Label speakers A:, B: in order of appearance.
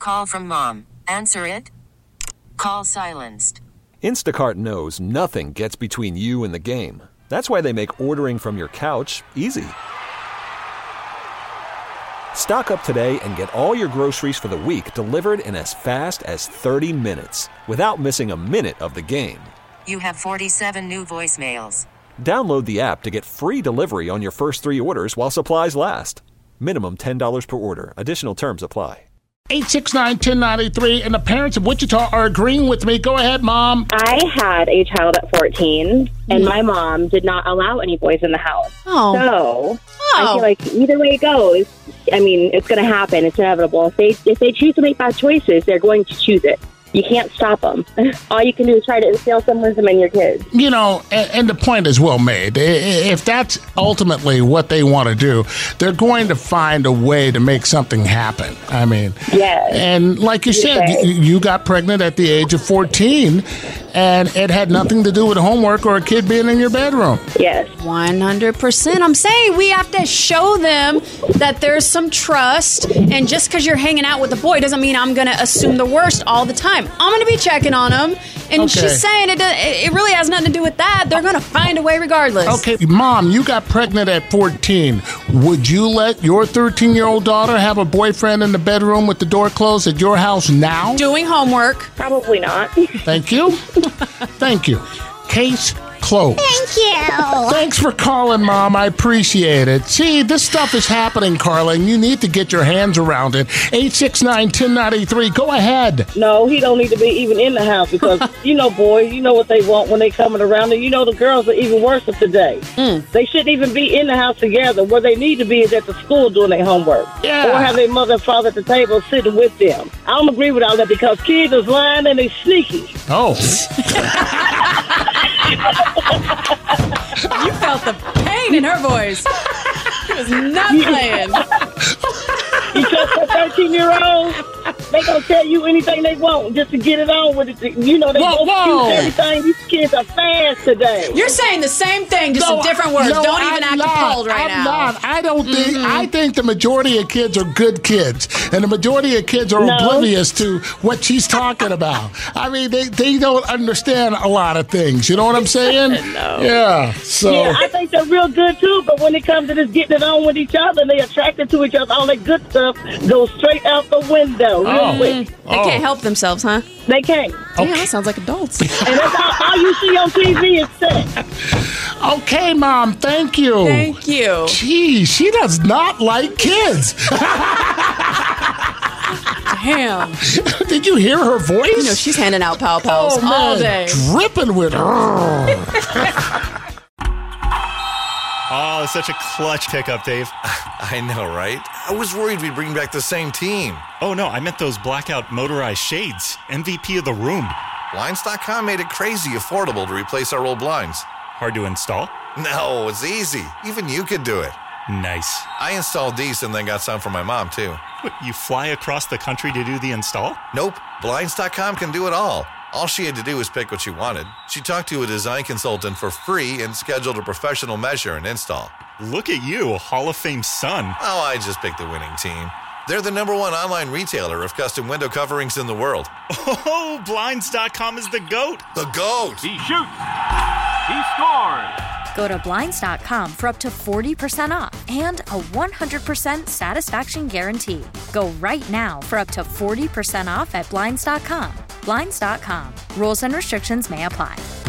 A: call from mom. Answer it. Call silenced.
B: Instacart knows nothing gets between you and the game. That's why they make ordering from your couch easy. Stock up today and get all your groceries for the week delivered in as fast as 30 minutes without missing a minute of the game.
A: You have 47 new voicemails.
B: Download the app to get free delivery on your first 3 orders while supplies last. Minimum $10 per order. Additional terms apply.
C: 869-1093, and the parents of Wichita are agreeing with me. Go ahead, Mom.
D: I had a child at 14, and my mom did not allow any boys in the house. So I feel like either way it goes, I mean, it's going to happen. It's inevitable. If they choose to make bad choices, they're going to choose it. You can't stop them. All you can do is try to instill some wisdom in your kids.
C: You know, and the point is well made. If that's ultimately what they want to do, they're going to find a way to make something happen. I mean,
D: yes.
C: And like you said, you got pregnant at the age of 14, and it had nothing to do with homework or a kid being in your bedroom.
D: Yes.
E: 100%. I'm saying we have to show them that there's some trust, and just because you're hanging out with a boy doesn't mean I'm going to assume the worst all the time. I'm going to be checking on them, and she's saying it really has nothing to do with that. They're going to find a way regardless.
C: Okay, Mom, you got pregnant at 14. Would you let your 13-year-old daughter have a boyfriend in the bedroom with the door closed at your house now?
E: Doing homework.
D: Probably not.
C: Thank you. Thank you. Case closed.
F: Thank you.
C: Thanks for calling, Mom. I appreciate it. See, this stuff is happening, Carla, and you need to get your hands around it. 869-1093. Go ahead.
G: No, he don't need to be even in the house because, boys, you know what they want when they coming around. And the girls are even worse of today. They shouldn't even be in the house together. Where they need to be is at the school doing their homework.
C: Yeah.
G: Or have their mother and father at the table sitting with them. I don't agree with all that because kids is lying and they sneaky.
C: Oh.
E: You felt the pain in her voice. She was not playing.
G: You trust a 13-year-old? They gonna tell you anything they want just to get it on with it. They both choose everything. These kids are fast today.
E: You're saying the same thing, just in different words. Don't even act appalled right now.
C: I'm not. I don't think. I think the majority of kids are good kids, and the majority of kids are oblivious to what she's talking about. I mean, they don't understand a lot of things. You know what I'm saying?
E: No.
C: Yeah. So.
G: Yeah, I think they're real good too. But when it comes to this getting it on with each other, they attracted to each other. All that good stuff goes straight out the window real quick.
E: They can't help themselves, huh?
G: They can't.
E: Yeah, that sounds like adults.
G: And that's all you see on TV is sex.
C: Okay, Mom. Thank you.
E: Thank you.
C: Gee, she does not like kids.
E: Damn.
C: Did you hear her voice?
E: She's handing out pow pows all day.
C: Dripping with her.
H: Oh, it's such a clutch pickup, Dave.
I: I know, right? I was worried we'd bring back the same team.
H: Oh, no, I meant those blackout motorized shades. MVP of the room.
I: Blinds.com made it crazy affordable to replace our old blinds.
H: Hard to install?
I: No, it's easy. Even you could do it.
H: Nice.
I: I installed these and then got some for my mom, too.
H: What, you fly across the country to do the install?
I: Nope. Blinds.com can do it all. All she had to do was pick what she wanted. She talked to a design consultant for free and scheduled a professional measure and install.
H: Look at you, Hall of Fame son.
I: Oh, I just picked the winning team. They're the #1 online retailer of custom window coverings in the world.
H: Oh, Blinds.com is the GOAT.
I: The GOAT!
J: He shoots. He scores.
F: Go to Blinds.com for up to 40% off and a 100% satisfaction guarantee. Go right now for up to 40% off at Blinds.com. Blinds.com. Rules and restrictions may apply.